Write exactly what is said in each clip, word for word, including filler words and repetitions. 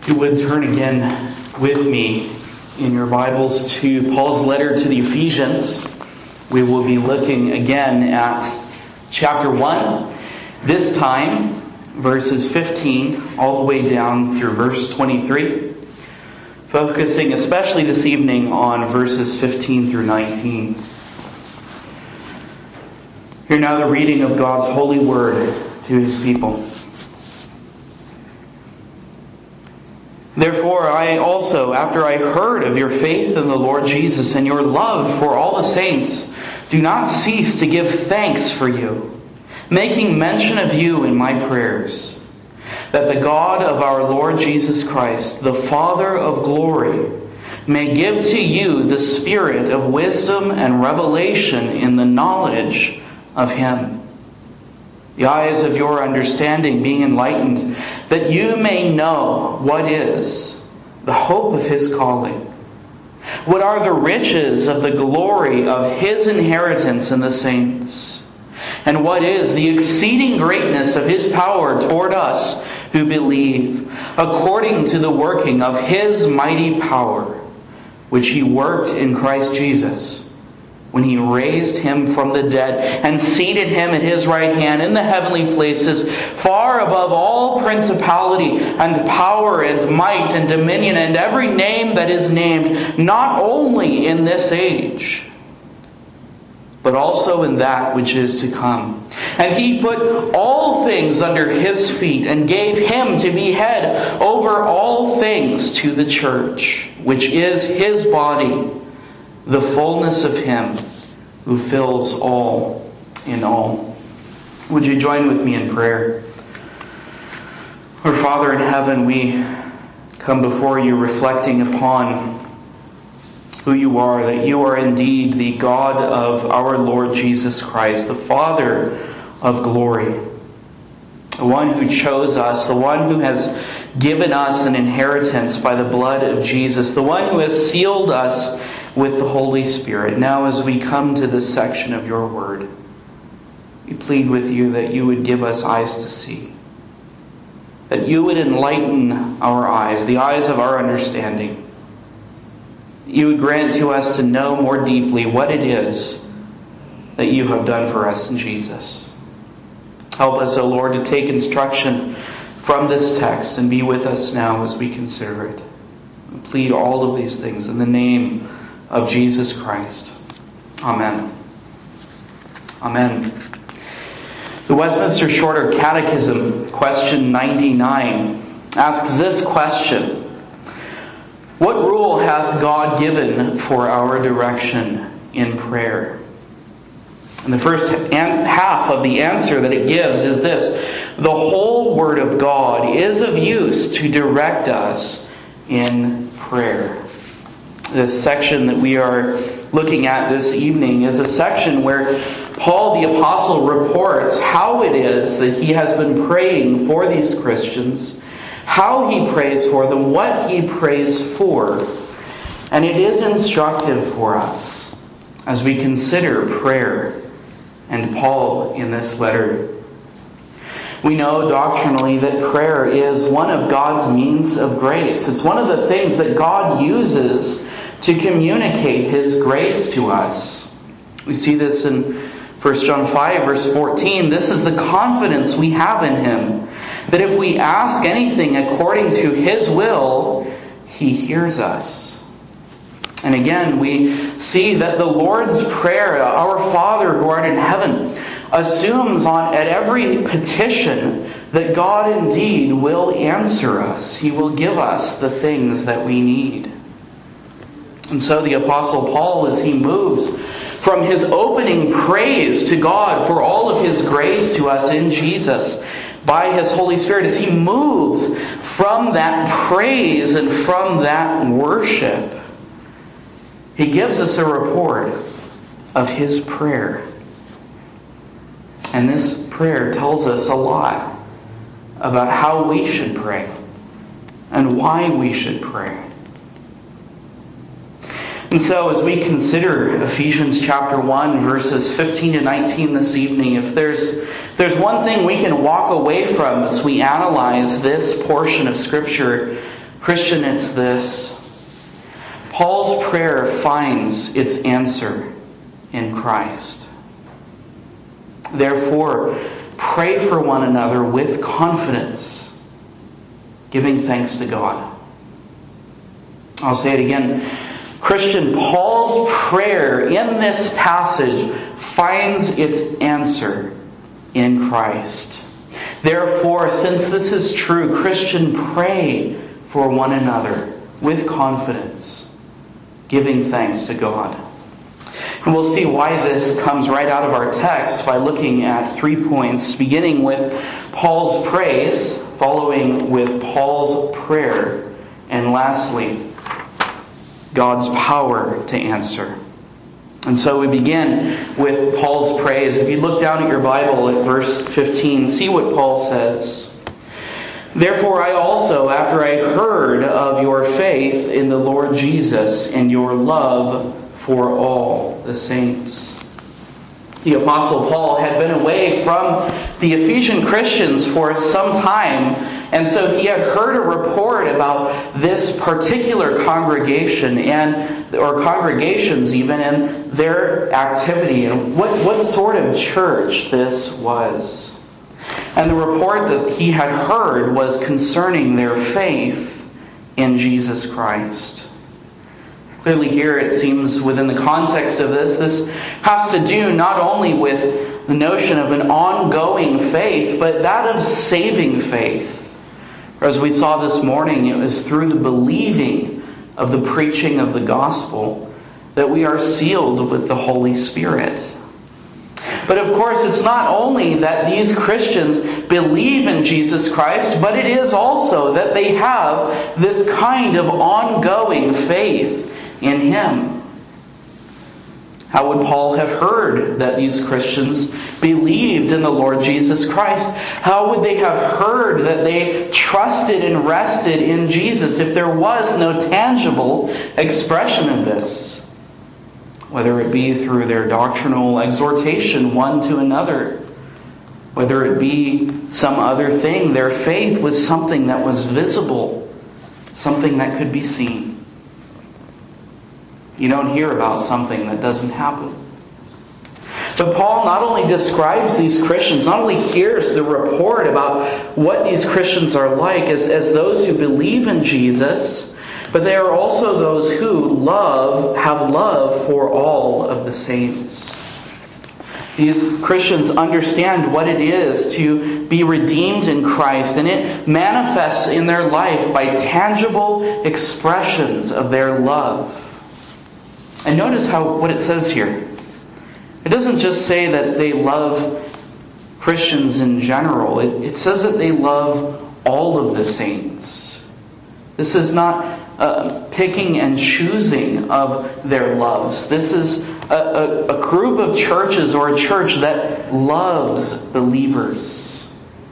If you would turn again with me in your Bibles to Paul's letter to the Ephesians. We will be looking again at chapter one, this time verses fifteen all the way down through verse twenty-three, focusing especially this evening on verses fifteen through nineteen. Hear now the reading of God's holy word to His people. Therefore, I also, after I heard of your faith in the Lord Jesus and your love for all the saints, do not cease to give thanks for you, making mention of you in my prayers, that the God of our Lord Jesus Christ, the Father of glory, may give to you the spirit of wisdom and revelation in the knowledge of Him, the eyes of your understanding being enlightened, that you may know what is the hope of His calling, what are the riches of the glory of His inheritance in the saints, and what is the exceeding greatness of His power toward us who believe, according to the working of His mighty power, which He worked in Christ Jesus, when He raised Him from the dead and seated Him at His right hand in the heavenly places, far above all principality and power and might and dominion and every name that is named, not only in this age, but also in that which is to come. And He put all things under His feet and gave Him to be head over all things to the church, which is His body, the fullness of Him who fills all in all. Would you join with me in prayer? Our Father in heaven, we come before you reflecting upon who you are, that you are indeed the God of our Lord Jesus Christ, the Father of glory, the one who chose us, the one who has given us an inheritance by the blood of Jesus, the one who has sealed us with the Holy Spirit. Now as we come to this section of your word, we plead with you that you would give us eyes to see, that you would enlighten our eyes, the eyes of our understanding. You would grant to us to know more deeply what it is that you have done for us in Jesus. Help us, O Lord, to take instruction from this text and be with us now as we consider it. We plead all of these things in the name of Jesus Christ. Amen. Amen. The Westminster Shorter Catechism, question ninety-nine, asks this question: what rule hath God given for our direction in prayer? And the first half of the answer that it gives is this: the whole Word of God is of use to direct us in prayer. This section that we are looking at this evening is a section where Paul the Apostle reports how it is that he has been praying for these Christians, how he prays for them, what he prays for. And it is instructive for us as we consider prayer and Paul in this letter. We know doctrinally that prayer is one of God's means of grace. It's one of the things that God uses to communicate His grace to us. We see this in First John five, verse fourteen. This is the confidence we have in Him, that if we ask anything according to His will, He hears us. And again, we see that the Lord's Prayer, our Father who art in heaven, assumes on at every petition that God indeed will answer us. He will give us the things that we need. And so the Apostle Paul, as he moves from his opening praise to God for all of His grace to us in Jesus by His Holy Spirit, as he moves from that praise and from that worship, he gives us a report of his prayer. And this prayer tells us a lot about how we should pray and why we should pray. And so as we consider Ephesians chapter one, verses fifteen to nineteen this evening, if there's, if there's one thing we can walk away from as we analyze this portion of Scripture, Christian, it's this. Paul's prayer finds its answer in Christ. Therefore, pray for one another with confidence, giving thanks to God. I'll say it again. Christian, Paul's prayer in this passage finds its answer in Christ. Therefore, since this is true, Christian, pray for one another with confidence, giving thanks to God. And we'll see why this comes right out of our text by looking at three points, beginning with Paul's praise, following with Paul's prayer, and lastly, God's power to answer. And so we begin with Paul's praise. If you look down at your Bible at verse fifteen, see what Paul says. Therefore I also, after I heard of your faith in the Lord Jesus and your love for all the saints. The Apostle Paul had been away from the Ephesian Christians for some time, and so he had heard a report about this particular congregation and or congregations even and their activity and what, what sort of church this was. And the report that he had heard was concerning their faith in Jesus Christ. Clearly here it seems within the context of this, this has to do not only with the notion of an ongoing faith, but that of saving faith. As we saw this morning, it was through the believing of the preaching of the gospel that we are sealed with the Holy Spirit. But of course, it's not only that these Christians believe in Jesus Christ, but it is also that they have this kind of ongoing faith in Him. How would Paul have heard that these Christians believed in the Lord Jesus Christ? How would they have heard that they trusted and rested in Jesus if there was no tangible expression of this? Whether it be through their doctrinal exhortation one to another, whether it be some other thing, their faith was something that was visible, something that could be seen. You don't hear about something that doesn't happen. But Paul not only describes these Christians, not only hears the report about what these Christians are like as, as those who believe in Jesus, but they are also those who love, have love for all of the saints. These Christians understand what it is to be redeemed in Christ, and it manifests in their life by tangible expressions of their love. And notice how what it says here. It doesn't just say that they love Christians in general. It, it says that they love all of the saints. This is not uh, picking and choosing of their loves. This is a, a, a group of churches or a church that loves believers.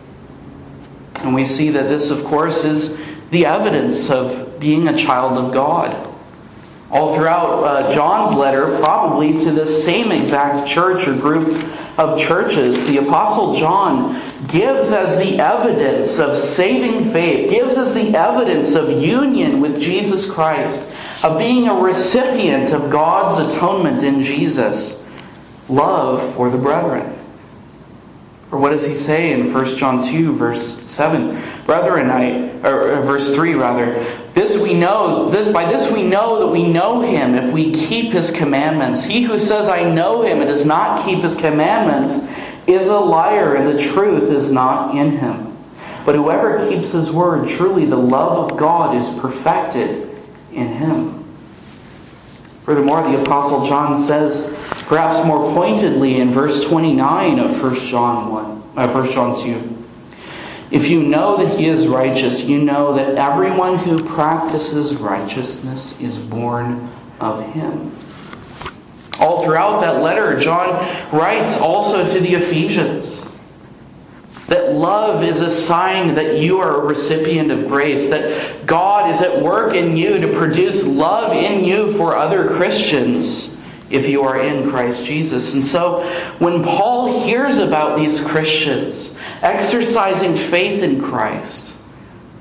And we see that this, of course, is the evidence of being a child of God. All throughout uh, John's letter, probably to the same exact church or group of churches, the Apostle John gives as the evidence of saving faith, gives as the evidence of union with Jesus Christ, of being a recipient of God's atonement in Jesus, love for the brethren. Or what does he say in First John two, verse seven? Brethren, I, or verse three rather, this we know, this by this we know that we know Him if we keep His commandments. He who says, I know Him, and does not keep His commandments, is a liar, and the truth is not in him. But whoever keeps His word, truly the love of God is perfected in him. Furthermore, the Apostle John says, perhaps more pointedly in verse twenty-nine of First John one, uh, First John two, if you know that He is righteous, you know that everyone who practices righteousness is born of Him. All throughout that letter, John writes also to the Ephesians that love is a sign that you are a recipient of grace, that God is at work in you to produce love in you for other Christians if you are in Christ Jesus. And so when Paul hears about these Christians exercising faith in Christ,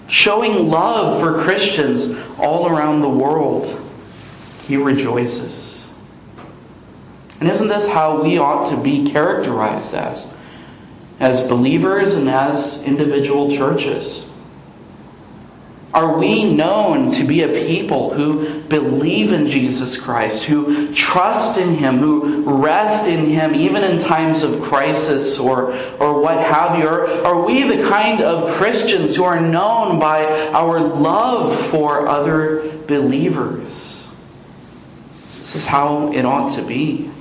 showing love for Christians all around the world. He rejoices. And isn't this how we ought to be characterized as? As believers and as individual churches? Are we known to be a people who believe in Jesus Christ, who trust in Him, who rest in Him even in times of crisis or, or what have you? Or are we the kind of Christians who are known by our love for other believers? This is how it ought to be.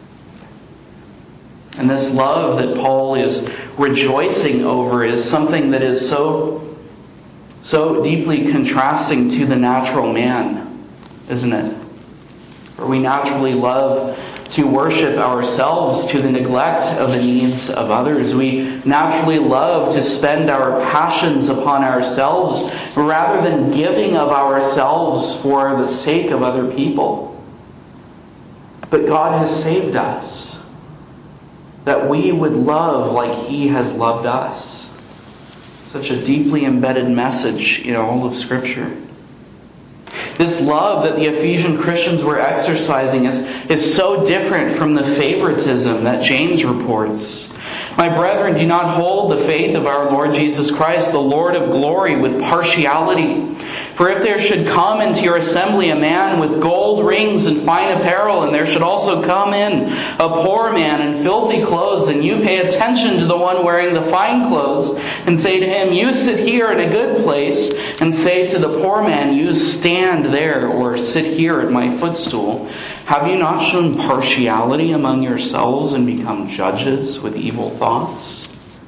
And this love that Paul is rejoicing over is something that is so So deeply contrasting to the natural man, isn't it? For we naturally love to worship ourselves to the neglect of the needs of others. We naturally love to spend our passions upon ourselves rather than giving of ourselves for the sake of other people. But God has saved us, that we would love like He has loved us. Such a deeply embedded message in all of Scripture. This love that the Ephesian Christians were exercising is, is so different from the favoritism that James reports. My brethren, do not hold the faith of our Lord Jesus Christ, the Lord of glory, with partiality. For if there should come into your assembly a man with gold rings and fine apparel, and there should also come in a poor man in filthy clothes, and you pay attention to the one wearing the fine clothes, and say to him, you sit here in a good place, and say to the poor man, you stand there, or sit here at my footstool, have you not shown partiality among yourselves and become judges with evil thoughts?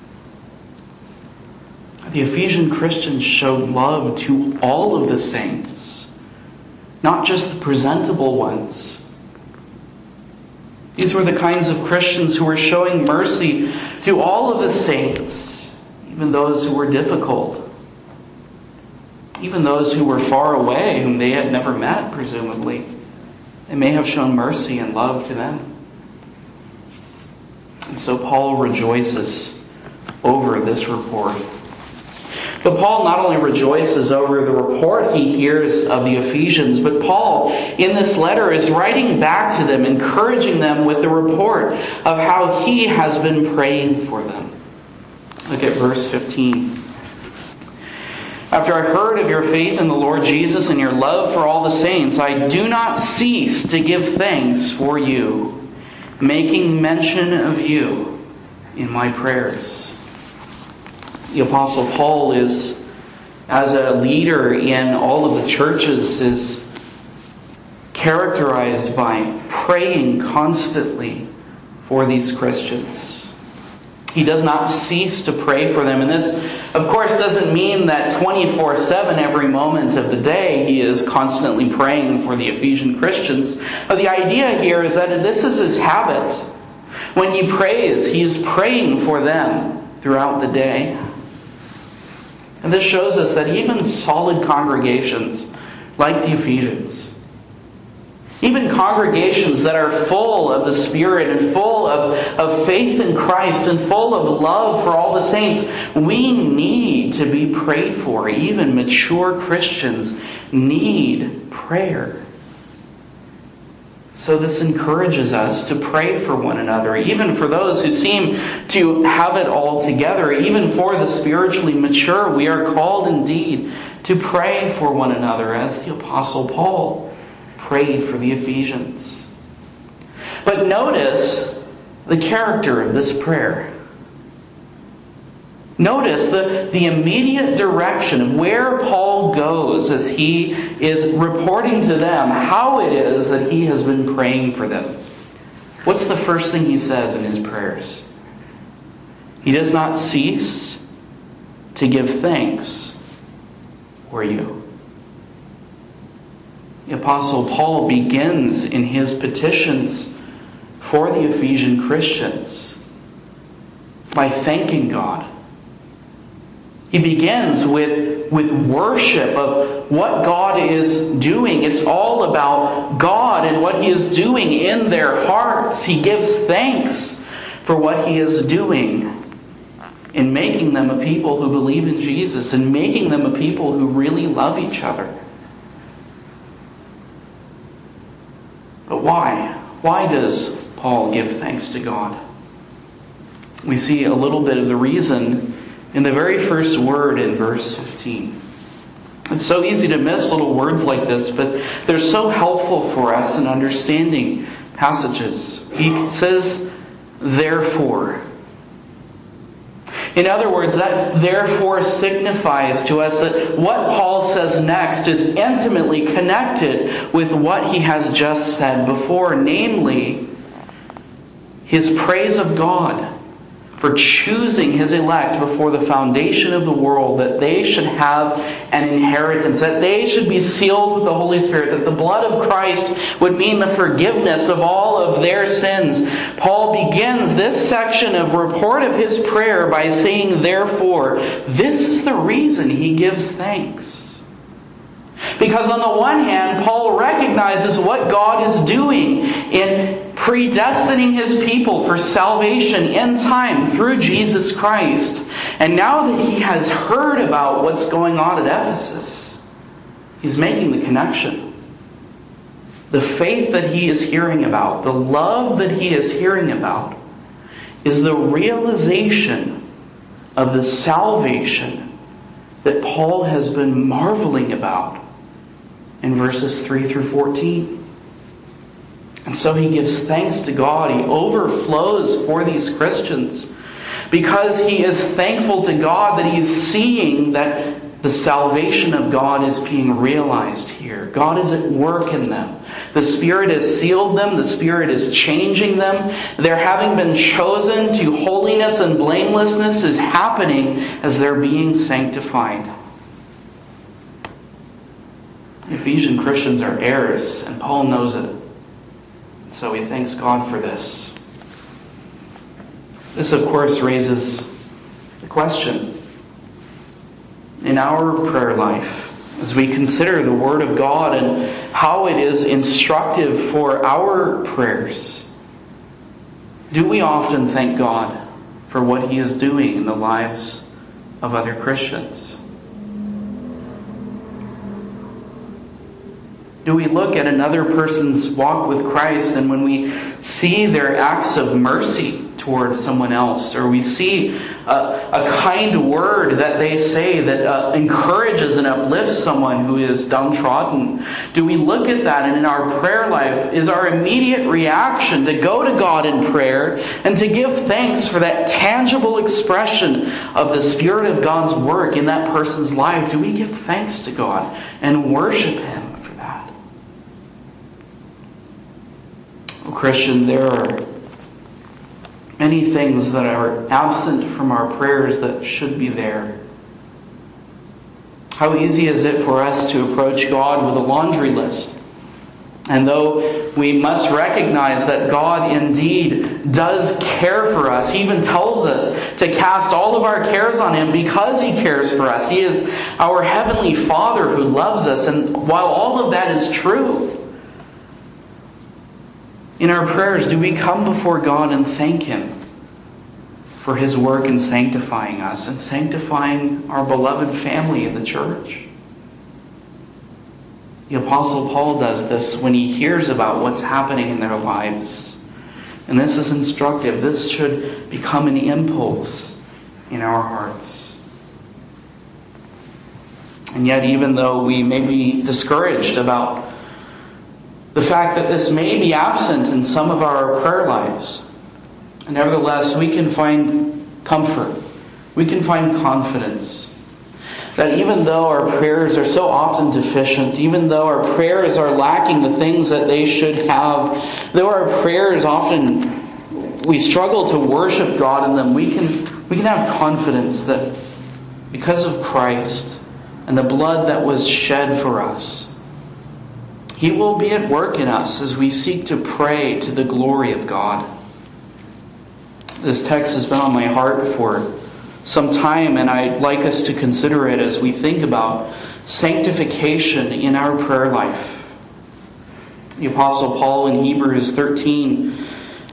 The Ephesian Christians showed love to all of the saints, not just the presentable ones. These were the kinds of Christians who were showing mercy to all of the saints, even those who were difficult, even those who were far away, whom they had never met, presumably. They may have shown mercy and love to them. And so Paul rejoices over this report. But Paul not only rejoices over the report he hears of the Ephesians, but Paul, in this letter, is writing back to them, encouraging them with the report of how he has been praying for them. Look at verse fifteen. After I heard of your faith in the Lord Jesus and your love for all the saints, I do not cease to give thanks for you, making mention of you in my prayers. The Apostle Paul is, as a leader in all of the churches, is characterized by praying constantly for these Christians. He does not cease to pray for them. And this, of course, doesn't mean that twenty-four seven, every moment of the day, he is constantly praying for the Ephesian Christians. But the idea here is that this is his habit. When he prays, he is praying for them throughout the day. And this shows us that even solid congregations, like the Ephesians, even congregations that are full of the Spirit and full of, of faith in Christ and full of love for all the saints, we need to be prayed for. Even mature Christians need prayer. So this encourages us to pray for one another, even for those who seem to have it all together. Even for the spiritually mature, we are called indeed to pray for one another, as the Apostle Paul prayed for the Ephesians. But notice the character of this prayer. Notice the, the immediate direction of where Paul goes as he is reporting to them how it is that he has been praying for them. What's the first thing he says in his prayers? He does not cease to give thanks for you. The Apostle Paul begins in his petitions for the Ephesian Christians by thanking God. He begins with, with worship of what God is doing. It's all about God and what He is doing in their hearts. He gives thanks for what He is doing. in making them a people who believe in Jesus and making them a people who really love each other. But why? Why does Paul give thanks to God? We see a little bit of the reason in the very first word in verse fifteen. It's so easy to miss little words like this, but they're so helpful for us in understanding passages. He says, therefore. In other words, that therefore signifies to us that what Paul says next is intimately connected with what he has just said before, namely, his praise of God for choosing His elect before the foundation of the world, that they should have an inheritance, that they should be sealed with the Holy Spirit, that the blood of Christ would mean the forgiveness of all of their sins. Paul begins this section of report of his prayer by saying, therefore, this is the reason he gives thanks. Because on the one hand, Paul recognizes what God is doing in predestining His people for salvation in time through Jesus Christ. And now that he has heard about what's going on at Ephesus, he's making the connection. The faith that he is hearing about, the love that he is hearing about, is the realization of the salvation that Paul has been marveling about in verses three through fourteen. And so he gives thanks to God. He overflows for these Christians because he is thankful to God that he's seeing that the salvation of God is being realized here. God is at work in them. The Spirit has sealed them. The Spirit is changing them. They're having been chosen to holiness, and blamelessness is happening as they're being sanctified. Ephesian Christians are heirs, and Paul knows it. So he thanks God for this. This, of course, raises the question in our prayer life as we consider the Word of God and how it is instructive for our prayers. Do we often thank God for what He is doing in the lives of other Christians? Do we look at another person's walk with Christ, and when we see their acts of mercy towards someone else, or we see a, a kind word that they say that uh, encourages and uplifts someone who is downtrodden, do we look at that, and in our prayer life, is our immediate reaction to go to God in prayer and to give thanks for that tangible expression of the Spirit of God's work in that person's life? Do we give thanks to God and worship Him? Oh, Christian, there are many things that are absent from our prayers that should be there. How easy is it for us to approach God with a laundry list? And though we must recognize that God indeed does care for us, He even tells us to cast all of our cares on Him because He cares for us. He is our Heavenly Father who loves us. And while all of that is true, in our prayers, do we come before God and thank Him for His work in sanctifying us and sanctifying our beloved family in the church? The Apostle Paul does this when he hears about what's happening in their lives. And this is instructive. This should become an impulse in our hearts. And yet, even though we may be discouraged about the fact that this may be absent in some of our prayer lives, and nevertheless we can find comfort, we can find confidence that even though our prayers are so often deficient, even though our prayers are lacking the things that they should have, though our prayers often we struggle to worship God in them, we can we can have confidence that because of Christ and the blood that was shed for us, He will be at work in us as we seek to pray to the glory of God. This text has been on my heart for some time, and I'd like us to consider it as we think about sanctification in our prayer life. The Apostle Paul in Hebrews thirteen,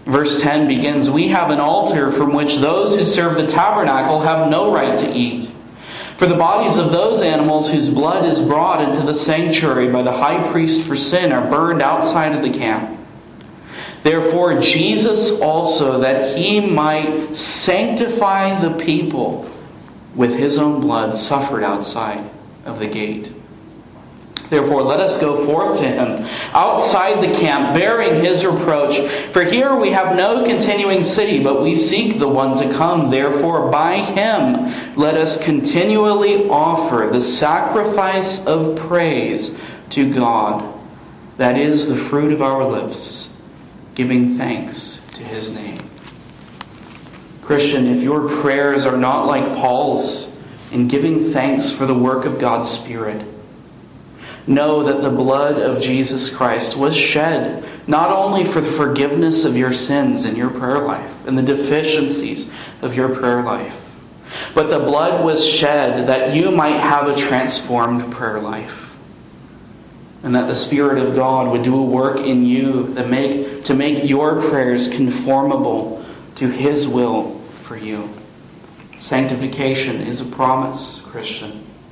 Verse ten begins, "We have an altar from which those who serve the tabernacle have no right to eat. For the bodies of those animals whose blood is brought into the sanctuary by the high priest for sin are burned outside of the camp. Therefore Jesus also, that he might sanctify the people with his own blood, suffered outside of the gate. Therefore let us go forth to him outside the camp, bearing his reproach. For here we have no continuing city, but we seek the one to come. Therefore by him let us continually offer the sacrifice of praise to God, that is the fruit of our lips, giving thanks to his name." Christian, if your prayers are not like Paul's in giving thanks for the work of God's Spirit, know that the blood of Jesus Christ was shed not only for the forgiveness of your sins in your prayer life and the deficiencies of your prayer life, but the blood was shed that you might have a transformed prayer life, and that the Spirit of God would do a work in you that make, to make your prayers conformable to his will for you. Sanctification is a promise, Christian.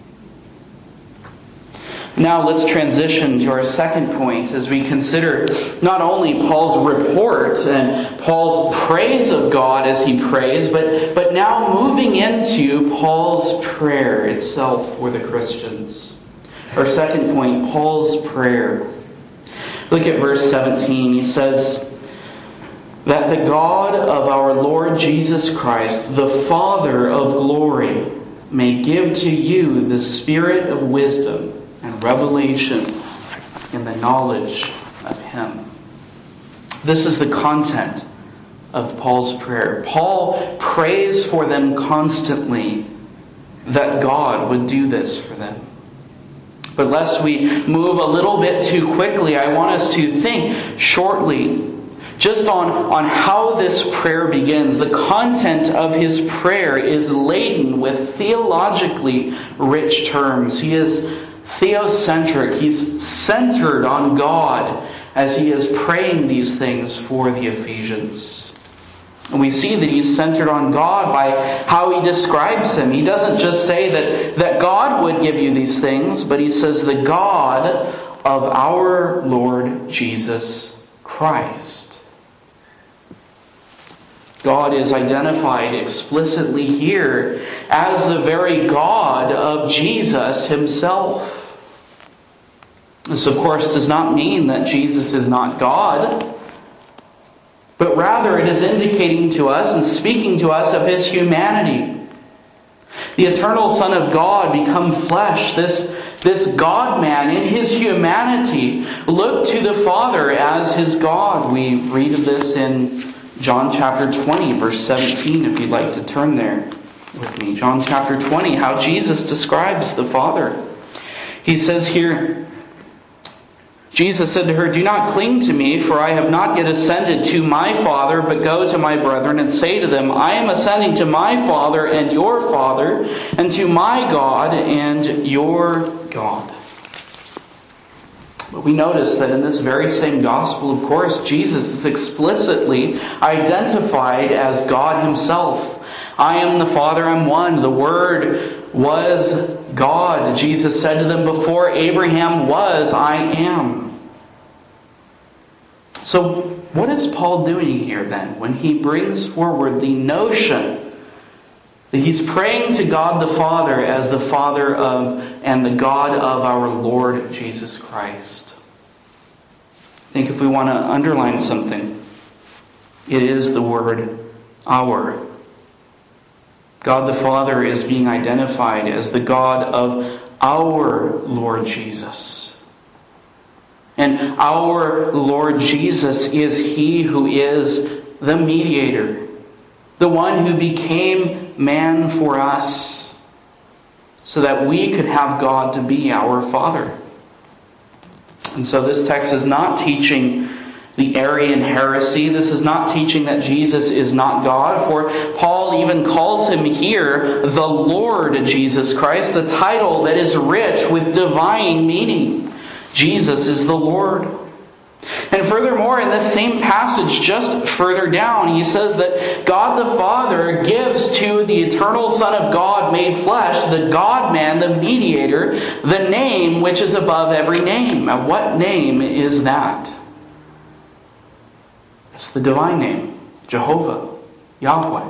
Now let's transition to our second point as we consider not only Paul's report and Paul's praise of God as he prays, but, but now moving into Paul's prayer itself for the Christians. Our second point, Paul's prayer. Look at verse seventeen. He says, "That the God of our Lord Jesus Christ, the Father of glory, may give to you the spirit of wisdom and revelation in the knowledge of him." This is the content of Paul's prayer. Paul prays for them constantly that God would do this for them. But lest we move a little bit too quickly, I want us to think shortly just on, on how this prayer begins. The content of his prayer is laden with theologically rich terms. He is theocentric. He's centered on God as he is praying these things for the Ephesians. And we see that he's centered on God by how he describes him. He doesn't just say that, that God would give you these things, but he says the God of our Lord Jesus Christ. God is identified explicitly here as the very God of Jesus himself. This, of course, does not mean that Jesus is not God, but rather it is indicating to us and speaking to us of his humanity. The eternal Son of God become flesh, this, this God-man in his humanity looked to the Father as his God. We read of this in John chapter twenty, verse seventeen, if you'd like to turn there with me. John chapter twenty, how Jesus describes the Father. He says here, Jesus said to her, "Do not cling to me, for I have not yet ascended to my Father, but go to my brethren and say to them, I am ascending to my Father and your Father, and to my God and your God." But we notice that in this very same gospel, of course, Jesus is explicitly identified as God himself. "I am the Father, I'm one. The Word was God." Jesus said to them, "Before Abraham was, I am." So what is Paul doing here then when he brings forward the notion that he's praying to God the Father as the Father of and the God of our Lord Jesus Christ? I think if we want to underline something, it is the word "our." God the Father is being identified as the God of our Lord Jesus. And our Lord Jesus is he who is the mediator, the one who became man for us, so that we could have God to be our Father. And so this text is not teaching the Arian heresy. This is not teaching that Jesus is not God, for Paul even calls him here the Lord Jesus Christ, a title that is rich with divine meaning. Jesus is the Lord. And furthermore, in this same passage, just further down, he says that God the Father gives to the eternal Son of God made flesh, the God-man, the mediator, the name which is above every name. Now, what name is that? It's the divine name, Jehovah, Yahweh.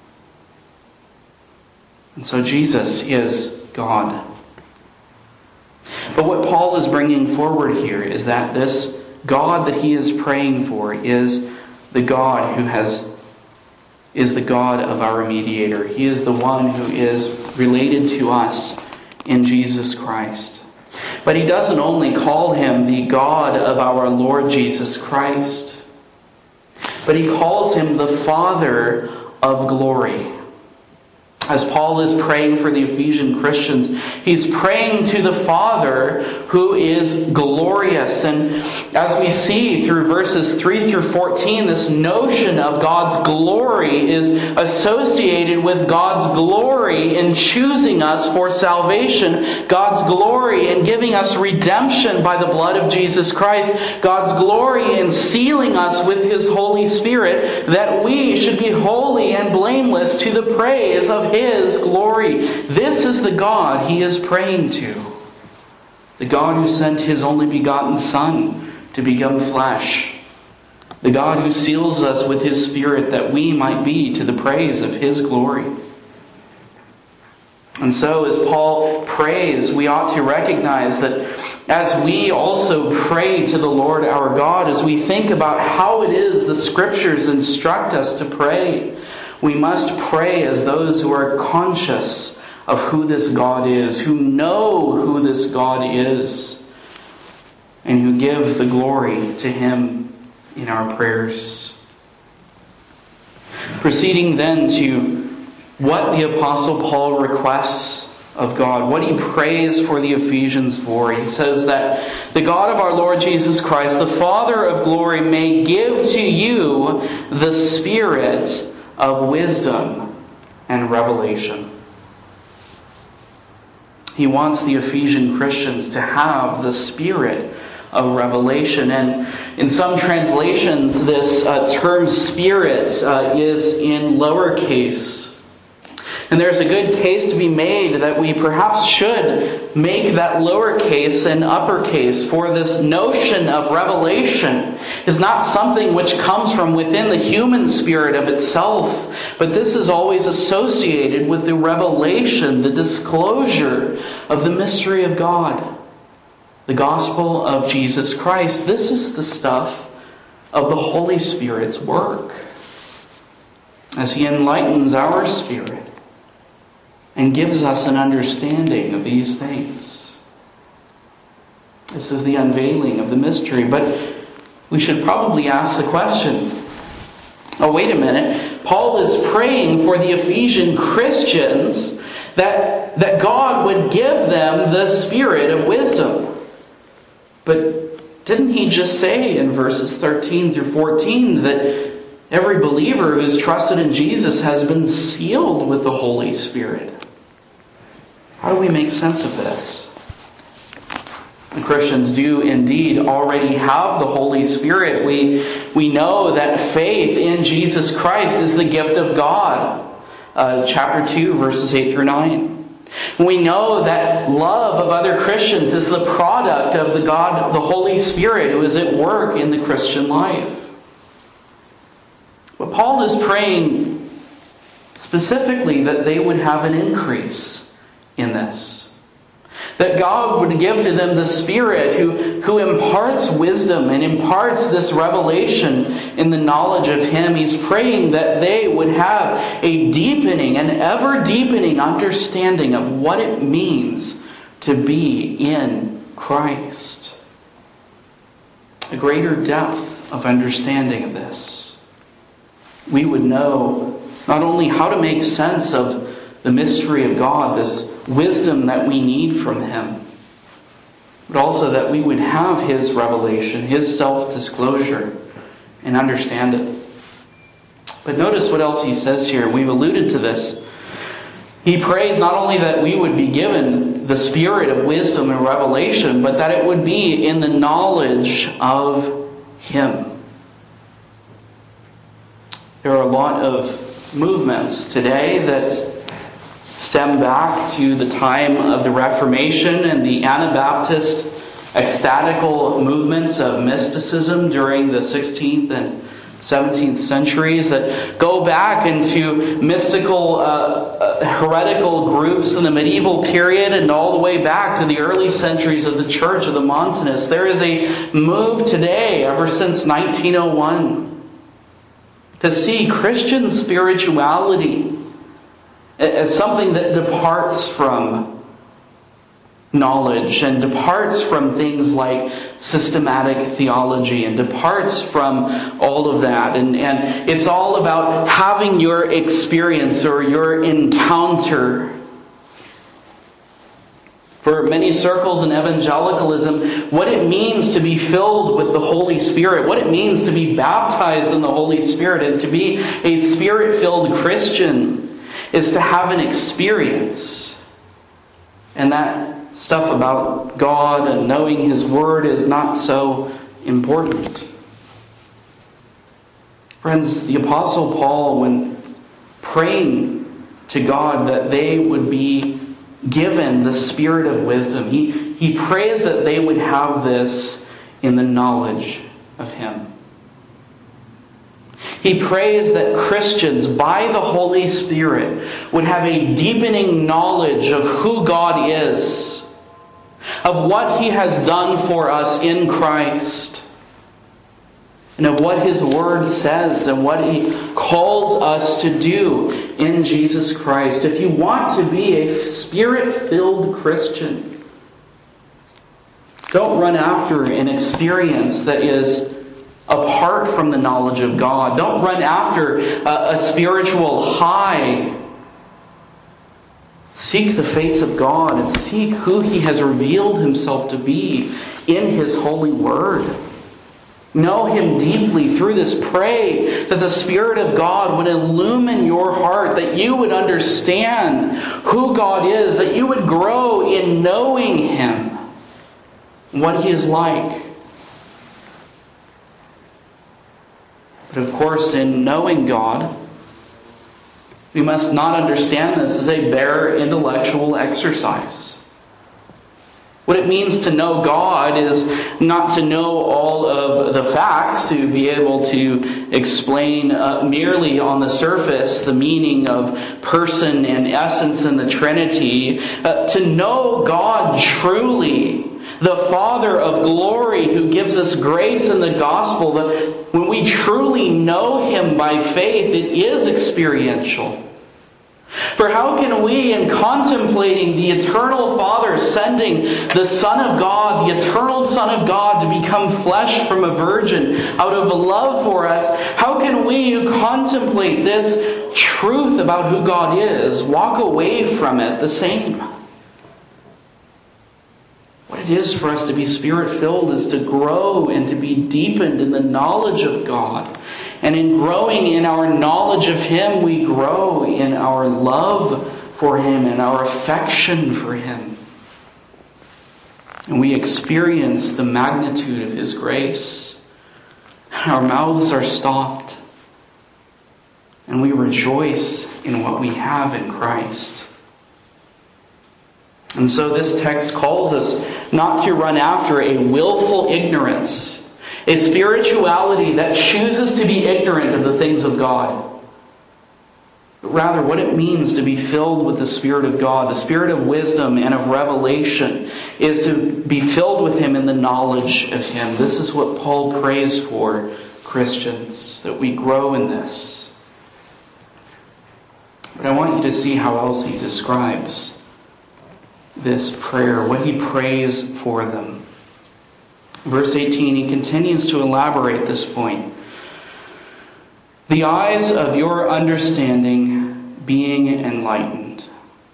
And so Jesus is God. But what Paul is bringing forward here is that this God that he is praying for is the God who has is the God of our mediator. He is the one who is related to us in Jesus Christ. But he doesn't only call him the God of our Lord Jesus Christ, but he calls him the Father of glory. As Paul is praying for the Ephesian Christians, he's praying to the Father who is glorious. And as we see through verses three through fourteen, this notion of God's glory is associated with God's glory in choosing us for salvation, God's glory in giving us redemption by the blood of Jesus Christ, God's glory in sealing us with His Holy Spirit, that we should be holy and blameless to the praise of His glory. This is the God he is praying to. The God who sent His only begotten Son to become flesh. The God who seals us with His Spirit that we might be to the praise of His glory. And so as Paul prays, we ought to recognize that as we also pray to the Lord our God, as we think about how it is the Scriptures instruct us to pray, we must pray as those who are conscious of who this God is, who know who this God is, and who give the glory to Him in our prayers. Proceeding then to what the Apostle Paul requests of God, what he prays for the Ephesians for. He says that the God of our Lord Jesus Christ, the Father of glory, may give to you the Spirit of wisdom and revelation. He wants the Ephesian Christians to have the Spirit of revelation. And in some translations, this uh, term Spirit uh, is in lowercase. And there's a good case to be made that we perhaps should make that lowercase and uppercase, for this notion of revelation is not something which comes from within the human spirit of itself, but this is always associated with the revelation, the disclosure of the mystery of God, the gospel of Jesus Christ. This is the stuff of the Holy Spirit's work as He enlightens our spirit and gives us an understanding of these things. This is the unveiling of the mystery. But we should probably ask the question, oh, wait a minute. Paul is praying for the Ephesian Christians that, that God would give them the Spirit of wisdom. But didn't he just say in verses thirteen through fourteen that every believer who's trusted in Jesus has been sealed with the Holy Spirit? How do we make sense of this? The Christians do indeed already have the Holy Spirit. We, we know that faith in Jesus Christ is the gift of God. Uh, chapter two, verses eight through nine. We know that love of other Christians is the product of the God, the Holy Spirit, who is at work in the Christian life. But Paul is praying specifically that they would have an increase in this. That God would give to them the Spirit who, who imparts wisdom and imparts this revelation in the knowledge of Him. He's praying that they would have a deepening, an ever deepening understanding of what it means to be in Christ. A greater depth of understanding of this. We would know not only how to make sense of the mystery of God, this wisdom that we need from Him, but also that we would have His revelation, His self-disclosure, and understand it. But notice what else he says here. We've alluded to this. He prays not only that we would be given the Spirit of wisdom and revelation, but that it would be in the knowledge of Him. There are a lot of movements today that stem back to the time of the Reformation and the Anabaptist ecstatical movements of mysticism during the sixteenth and seventeenth centuries that go back into mystical, uh, uh, heretical groups in the medieval period and all the way back to the early centuries of the Church of the Montanists. There is a move today, ever since nineteen oh one, to see Christian spirituality as something that departs from knowledge and departs from things like systematic theology and departs from all of that. And, and it's all about having your experience or your encounter. For many circles in evangelicalism, what it means to be filled with the Holy Spirit, what it means to be baptized in the Holy Spirit and to be a Spirit-filled Christian is to have an experience. And that stuff about God and knowing His Word is not so important. Friends, the Apostle Paul, when praying to God that they would be given the spirit of wisdom, he, he prays that they would have this in the knowledge of Him. He prays that Christians, by the Holy Spirit, would have a deepening knowledge of who God is, of what He has done for us in Christ, and of what His Word says and what He calls us to do in Jesus Christ. If you want to be a Spirit-filled Christian, don't run after an experience that is apart from the knowledge of God. Don't run after a, a spiritual high. Seek the face of God and seek who He has revealed Himself to be in His holy Word. Know Him deeply through this. Pray that the Spirit of God would illumine your heart, that you would understand who God is, that you would grow in knowing Him, what He is like. But of course, in knowing God, we must not understand this as a bare intellectual exercise. What it means to know God is not to know all of the facts, to be able to explain uh, merely on the surface the meaning of person and essence in the Trinity. Uh, to know God truly, the Father of glory who gives us grace in the gospel, that when we truly know Him by faith, it is experiential. For how can we, in contemplating the eternal Father sending the Son of God, the eternal Son of God, to become flesh from a virgin out of love for us, how can we who contemplate this truth about who God is walk away from it the same? What it is for us to be Spirit-filled is to grow and to be deepened in the knowledge of God. And in growing in our knowledge of Him, we grow in our love for Him and our affection for Him. And we experience the magnitude of His grace. Our mouths are stopped. And we rejoice in what we have in Christ. And so this text calls us not to run after a willful ignorance, a spirituality that chooses to be ignorant of the things of God. But rather, what it means to be filled with the Spirit of God, the Spirit of wisdom and of revelation, is to be filled with Him in the knowledge of Him. This is what Paul prays for Christians, that we grow in this. But I want you to see how else he describes this prayer, what he prays for them. Verse eighteen, he continues to elaborate this point. The eyes of your understanding being enlightened.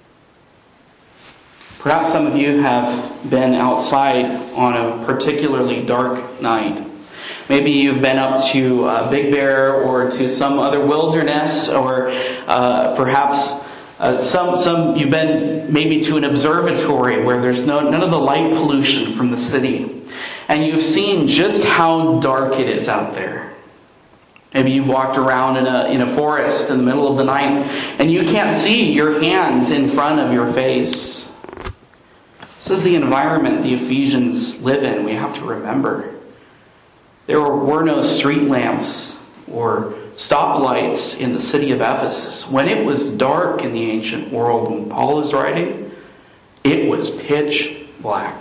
Perhaps some of you have been outside on a particularly dark night. Maybe you've been up to uh, Big Bear or to some other wilderness, or uh, perhaps uh, some some you've been maybe to an observatory where there's no none of the light pollution from the city. and you've seen just how dark it is out there. Maybe you walked around in a in a forest in the middle of the night and you can't see your hands in front of your face. This is the environment the Ephesians live in, we have to remember. There were no street lamps or stoplights in the city of Ephesus. When it was dark in the ancient world when Paul is writing, it was pitch black.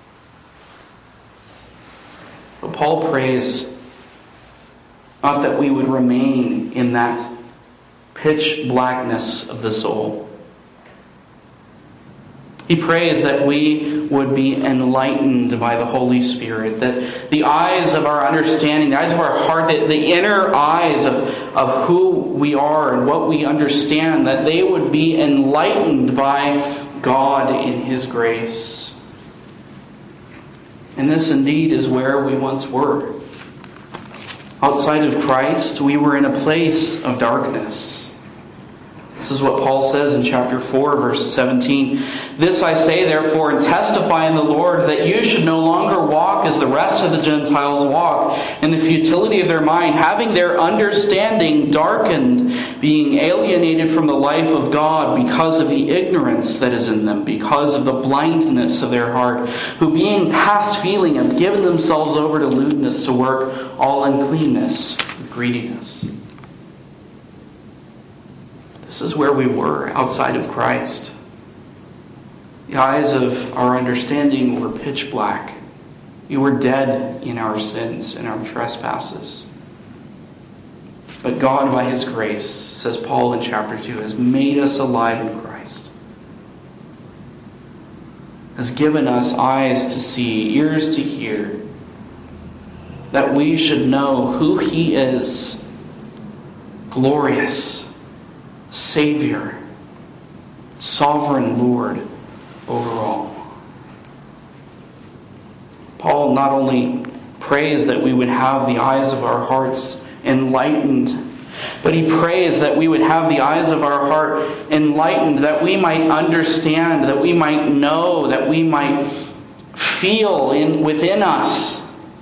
But Paul prays not that we would remain in that pitch blackness of the soul. He prays that we would be enlightened by the Holy Spirit, that the eyes of our understanding, the eyes of our heart, the, the inner eyes of, of who we are and what we understand, that they would be enlightened by God in His grace. And this indeed is where we once were. Outside of Christ, we were in a place of darkness. This is what Paul says in chapter four, verse seventeen. This I say, therefore, and testify in the Lord, that you should no longer walk as the rest of the Gentiles walk, in the futility of their mind, having their understanding darkened, being alienated from the life of God because of the ignorance that is in them, because of the blindness of their heart, who being past feeling have given themselves over to lewdness, to work all uncleanness and greediness. This is where we were outside of Christ. The eyes of our understanding were pitch black. We were dead in our sins and our trespasses. But God, by His grace, says Paul in chapter two, has made us alive in Christ. Has given us eyes to see, ears to hear, that we should know who He is, glorious Savior, sovereign Lord over all. Paul not only prays that we would have the eyes of our hearts enlightened, but he prays that we would have the eyes of our heart enlightened, that we might understand, that we might know, that we might feel in within us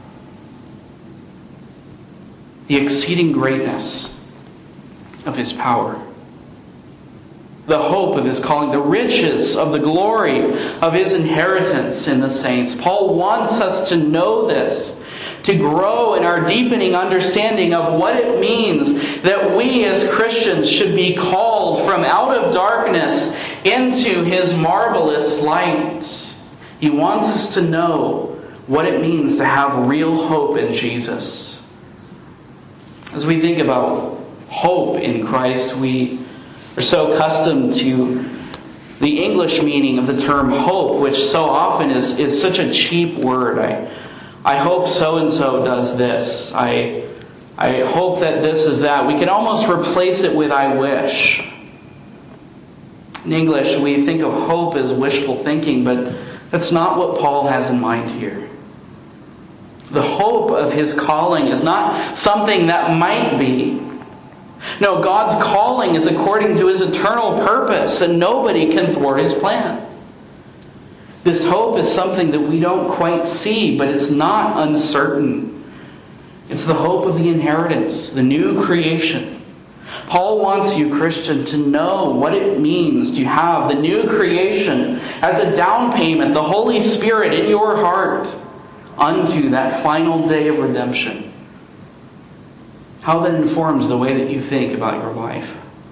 the exceeding greatness of His power, the hope of His calling, the riches of the glory of His inheritance in the saints. Paul wants us to know this, to grow in our deepening understanding of what it means that we as Christians should be called from out of darkness into His marvelous light. He wants us to know what it means to have real hope in Jesus. As we think about hope in Christ, we are so accustomed to the English meaning of the term hope, which so often is, is such a cheap word. I I hope so-and-so does this. I I hope that this is that. We can almost replace it with I wish. In English, we think of hope as wishful thinking, but that's not what Paul has in mind here. The hope of his calling is not something that might be. No, God's calling is according to His eternal purpose, and nobody can thwart His plan. This hope is something that we don't quite see, but it's not uncertain. It's the hope of the inheritance, the new creation. Paul wants you, Christian, to know what it means to have the new creation as a down payment, the Holy Spirit in your heart, unto that final day of redemption. How that informs the way that you think about your life.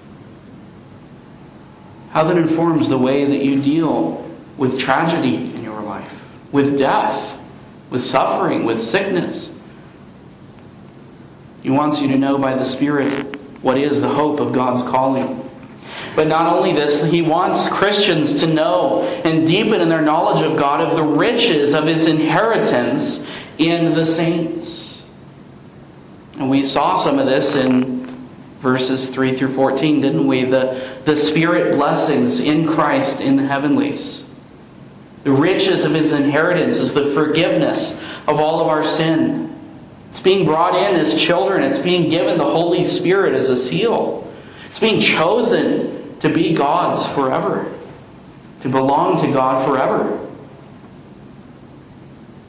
How that informs the way that you deal with tragedy in your life, with death, with suffering, with sickness. He wants you to know by the Spirit what is the hope of God's calling. But not only this, He wants Christians to know and deepen in their knowledge of God, of the riches of His inheritance in the saints. And we saw some of this in verses three through fourteen, didn't we? The, the Spirit blessings in Christ in the heavenlies. The riches of His inheritance is the forgiveness of all of our sin. It's being brought in as children. It's being given the Holy Spirit as a seal. It's being chosen to be God's forever. To belong to God forever.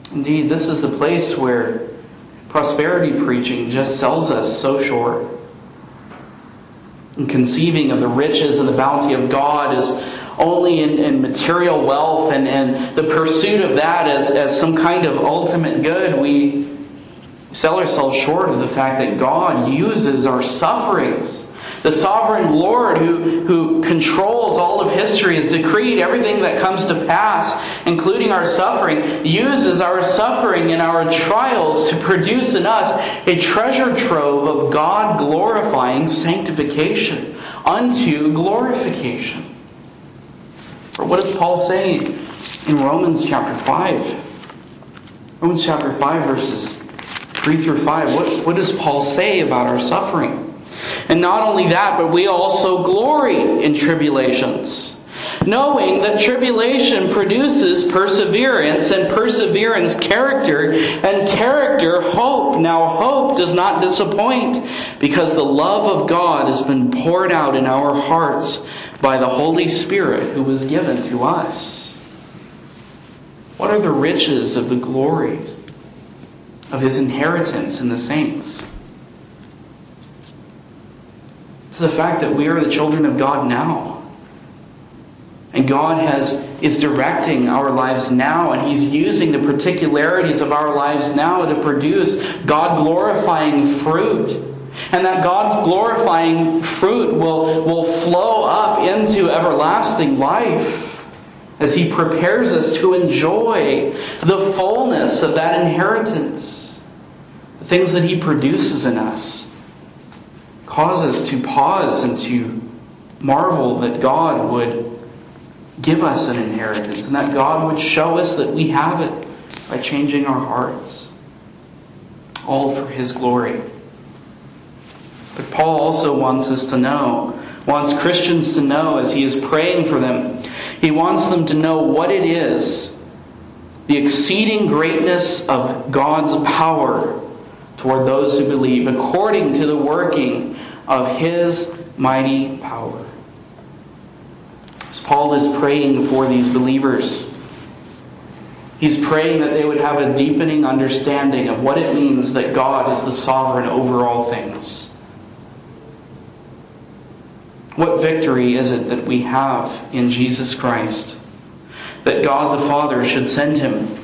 Indeed, this is the place where prosperity preaching just sells us so short. And conceiving of the riches and the bounty of God is only in, in material wealth and, and the pursuit of that as, as some kind of ultimate good, we sell ourselves short of the fact that God uses our sufferings. The sovereign Lord who, who controls all of history, has decreed everything that comes to pass, including our suffering, uses our suffering and our trials to produce in us a treasure trove of God-glorifying sanctification unto glorification. Or what does Paul say in Romans chapter five? Romans chapter five verses three through five. What, what does Paul say about our suffering? And not only that, but we also glory in tribulations, knowing that tribulation produces perseverance, and perseverance character, and character hope. Now hope does not disappoint, because the love of God has been poured out in our hearts by the Holy Spirit who was given to us. What are the riches of the glory of His inheritance in the saints? It's the fact that we are the children of God now. And God has is directing our lives now, and He's using the particularities of our lives now to produce God-glorifying fruit. And that God-glorifying fruit will, will flow up into everlasting life as He prepares us to enjoy the fullness of that inheritance. The things that He produces in us cause us to pause and to marvel that God would give us an inheritance, and that God would show us that we have it by changing our hearts. All for His glory. But Paul also wants us to know, wants Christians to know as he is praying for them, he wants them to know what it is, the exceeding greatness of God's power toward those who believe, according to the working of His mighty power. As Paul is praying for these believers, he's praying that they would have a deepening understanding of what it means that God is the sovereign over all things. What victory is it that we have in Jesus Christ? That God the Father should send Him,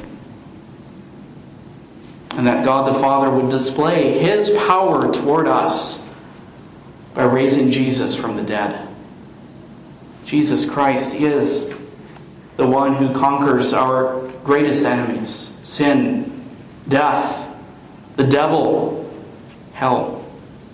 and that God the Father would display His power toward us by raising Jesus from the dead. Jesus Christ is the one who conquers our greatest enemies: sin, death, the devil, hell.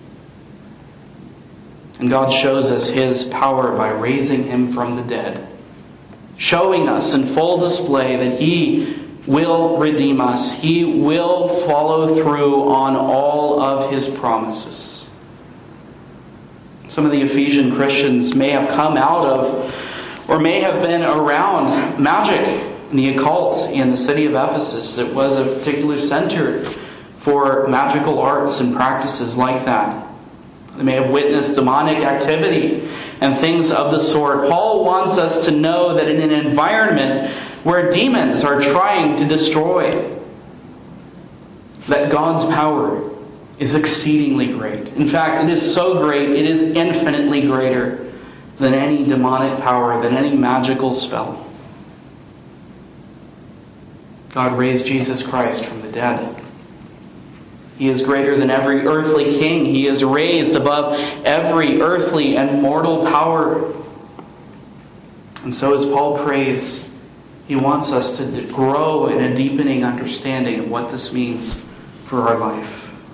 And God shows us His power by raising Him from the dead, showing us in full display that He will redeem us. He will follow through on all of His promises. Some of the Ephesian Christians may have come out of, or may have been around, magic and the occult in the city of Ephesus. It was a particular center for magical arts and practices like that. They may have witnessed demonic activity and things of the sort. Paul wants us to know that in an environment where demons are trying to destroy, that God's power is exceedingly great. In fact, it is so great, it is infinitely greater than any demonic power, than any magical spell. God raised Jesus Christ from the dead. He is greater than every earthly king. He is raised above every earthly and mortal power. And so as Paul prays, he wants us to grow in a deepening understanding of what this means for our life.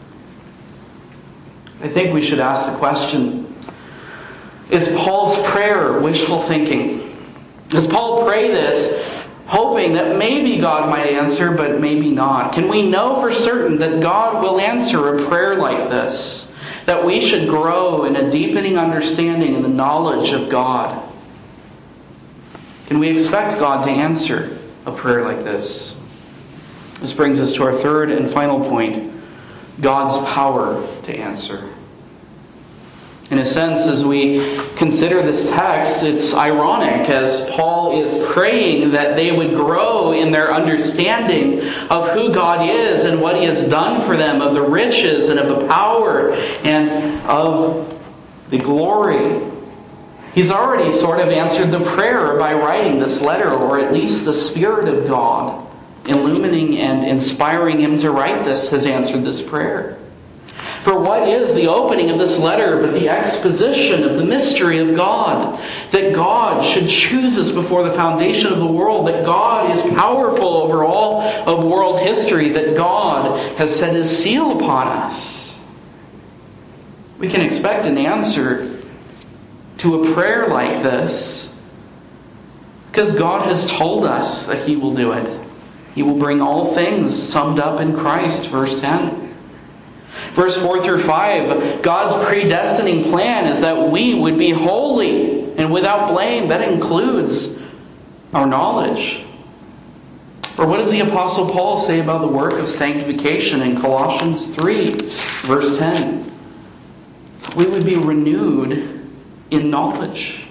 I think we should ask the question, is Paul's prayer wishful thinking? Does Paul pray this hoping that maybe God might answer, but maybe not? Can we know for certain that God will answer a prayer like this? That we should grow in a deepening understanding and the knowledge of God? Can we expect God to answer a prayer like this? This brings us to our third and final point, God's power to answer. In a sense, as we consider this text, it's ironic as Paul is praying that they would grow in their understanding of who God is and what He has done for them, of the riches and of the power and of the glory. He's already sort of answered the prayer by writing this letter, or at least the Spirit of God, illumining and inspiring him to write this, has answered this prayer. For what is the opening of this letter but the exposition of the mystery of God? That God should choose us before the foundation of the world. That God is powerful over all of world history. That God has set His seal upon us. We can expect an answer to a prayer like this because God has told us that He will do it. He will bring all things summed up in Christ, verse ten. Verse four through five, God's predestining plan is that we would be holy and without blame. That includes our knowledge. Or what does the Apostle Paul say about the work of sanctification in Colossians three, verse ten? We would be renewed in knowledge.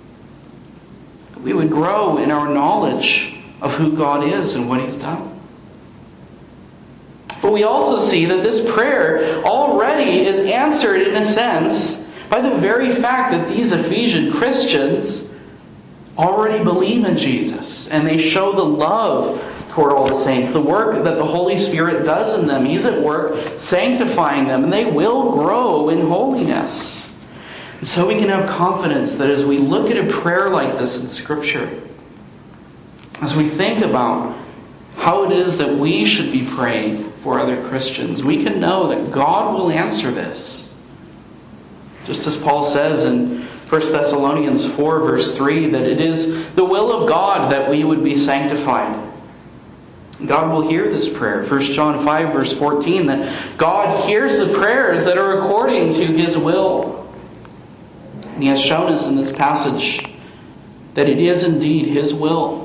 We would grow in our knowledge of who God is and what He's done. But we also see that this prayer already is answered in a sense by the very fact that these Ephesian Christians already believe in Jesus and they show the love toward all the saints. The work that the Holy Spirit does in them, He's at work sanctifying them, and they will grow in holiness. And so we can have confidence that as we look at a prayer like this in Scripture, as we think about how it is that we should be praying for other Christians, we can know that God will answer this. Just as Paul says in First Thessalonians four, verse three, that it is the will of God that we would be sanctified. God will hear this prayer. First John five, verse fourteen, that God hears the prayers that are according to His will. And He has shown us in this passage that it is indeed His will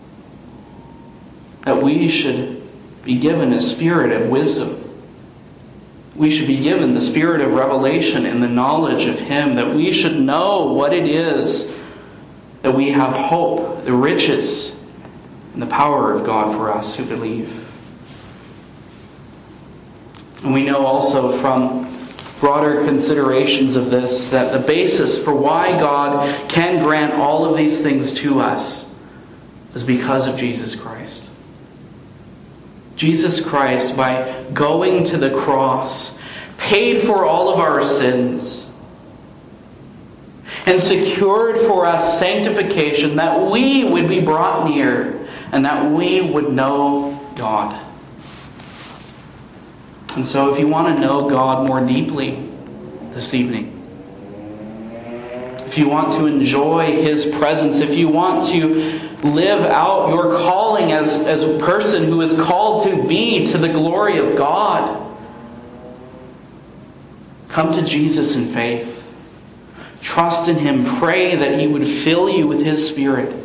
that we should be given a spirit of wisdom. We should be given the spirit of revelation and the knowledge of Him, that we should know what it is that we have hope, the riches, and the power of God for us who believe. And we know also from broader considerations of this that the basis for why God can grant all of these things to us is because of Jesus Christ. Jesus Christ, by going to the cross, paid for all of our sins and secured for us sanctification, that we would be brought near and that we would know God. And so if you want to know God more deeply this evening, if you want to enjoy His presence, if you want to live out your calling as, as a person who is called to be to the glory of God, come to Jesus in faith. Trust in Him. Pray that He would fill you with His Spirit.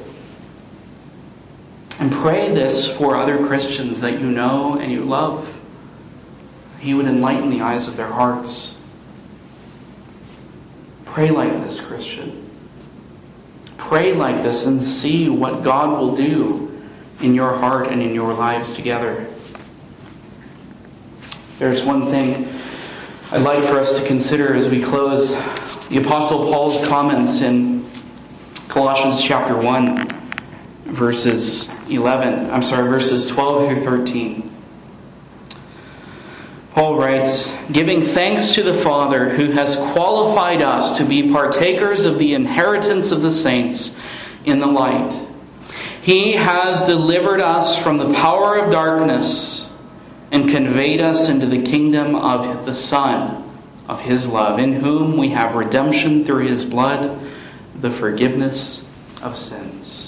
And pray this for other Christians that you know and you love. He would enlighten the eyes of their hearts. Pray like this, Christian. Pray like this and see what God will do in your heart and in your lives together. There's one thing I'd like for us to consider as we close. The Apostle Paul's comments in Colossians chapter one, verses eleven, I'm sorry, verses twelve through thirteen. Paul writes, "Giving thanks to the Father who has qualified us to be partakers of the inheritance of the saints in the light. He has delivered us from the power of darkness and conveyed us into the kingdom of the Son of His love, in whom we have redemption through His blood, the forgiveness of sins."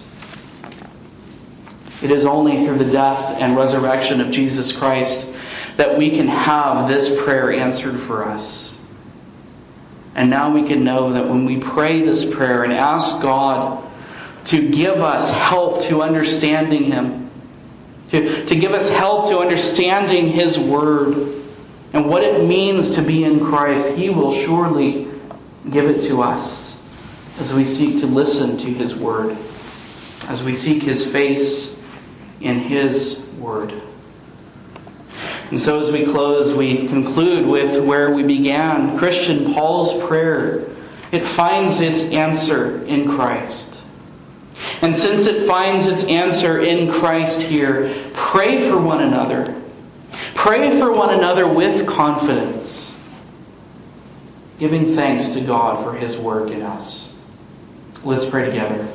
It is only through the death and resurrection of Jesus Christ that we can have this prayer answered for us. And now we can know that when we pray this prayer and ask God to give us help to understanding Him, to, to give us help to understanding His Word and what it means to be in Christ, He will surely Give it to us as we seek to listen to His Word, as we seek His face in His Word. And so as we close, we conclude with where we began. Christian Paul's prayer, it finds its answer in Christ. And since it finds its answer in Christ here, pray for one another. Pray for one another with confidence, giving thanks to God for His work in us. Let's pray together.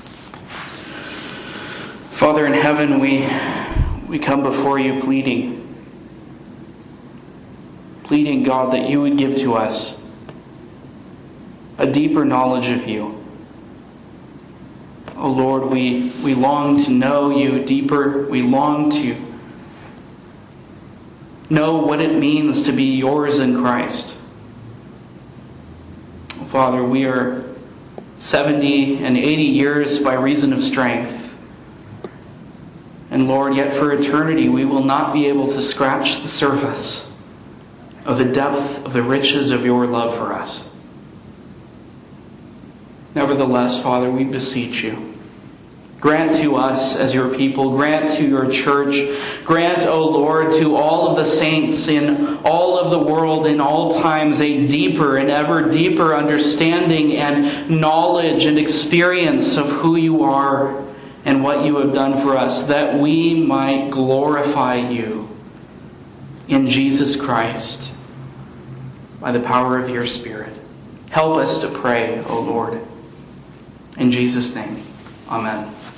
Father in heaven, we, we come before You pleading, pleading, God, that You would give to us a deeper knowledge of You. Oh Lord, we, we long to know You deeper. We long to know what it means to be Yours in Christ. Father, we are seventy and eighty years by reason of strength. And Lord, yet for eternity we will not be able to scratch the surface of the depth of the riches of Your love for us. Nevertheless, Father, we beseech You. Grant to us as Your people, grant to Your church, grant, O Lord, to all of the saints in all of the world in all times a deeper and ever deeper understanding and knowledge and experience of who You are and what You have done for us, that we might glorify You in Jesus Christ by the power of Your Spirit. Help us to pray, O Lord. In Jesus' name, amen.